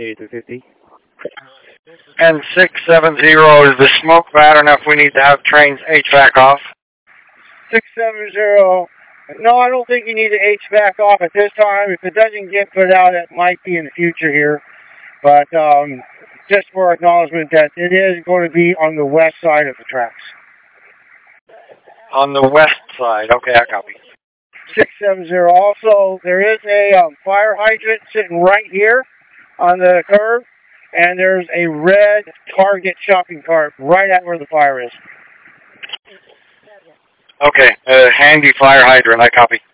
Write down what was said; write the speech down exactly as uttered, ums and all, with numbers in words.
eighty-three fifty. And six seven zero is the smoke pattern if we need to have trains H V A C off. six seven zero. No, I don't think you need the H V A C off at this time. If it doesn't get put out, it might be in the future here. But um, just for acknowledgement that it is going to be on the west side of the tracks. On the west side. Okay, I copy. six seven zero. Also, there is a um, fire hydrant sitting right here on the curve. And there's a red Target shopping cart right at where the fire is. Okay, uh, handy fire hydrant, I copy.